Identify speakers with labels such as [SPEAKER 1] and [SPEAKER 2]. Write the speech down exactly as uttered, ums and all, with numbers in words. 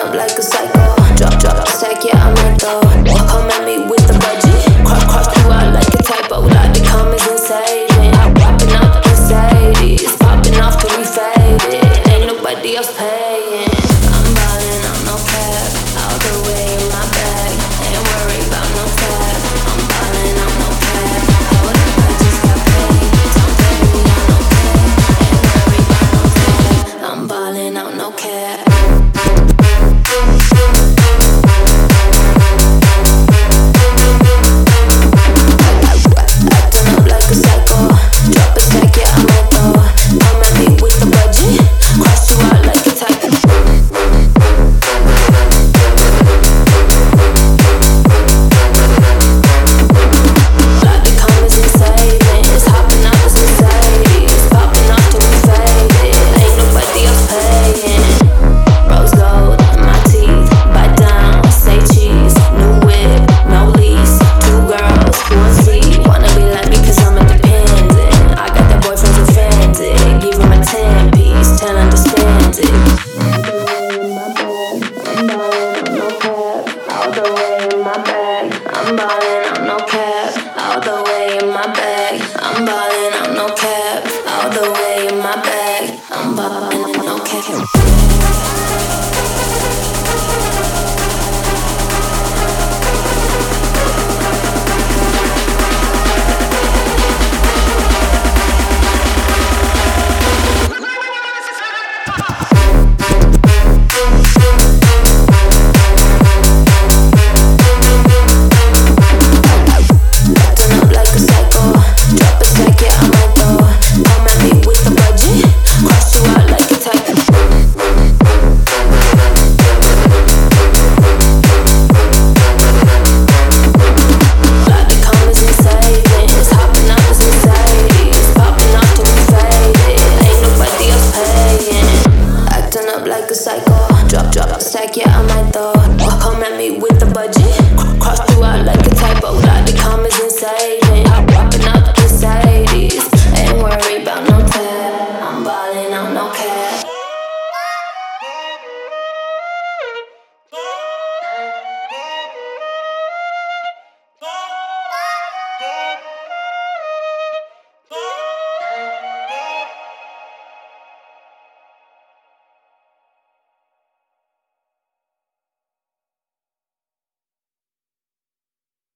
[SPEAKER 1] up like a psycho. Drop, drop, stack, yeah, I'm at though. Come at me with the budget. Cross, cross you out like a typo. Like the comments insane. I'm popping out the Mercedes. Popping off till we faded. Ain't nobody else paying. I'm ballin', I'm no cap. All the way in my bag. Ain't worried about no tab. I'm ballin', I'm no cap. Hold up, I just got paid. Don't pay me, I'm no cap. Ain't worried about no tab. I'm ballin', I'm no cap. I'm ballin', I'm no cap, all the way in my bag. I'm ballin', I'm no cap, all the way in my bag. I'm ballin', no cap. Like a psycho, drop, drop, stack, yeah, I might though. Come at me with the budget, cross you out like a typo. Like the comments insane, I'm popping out the Mercedes. Ain't worried about no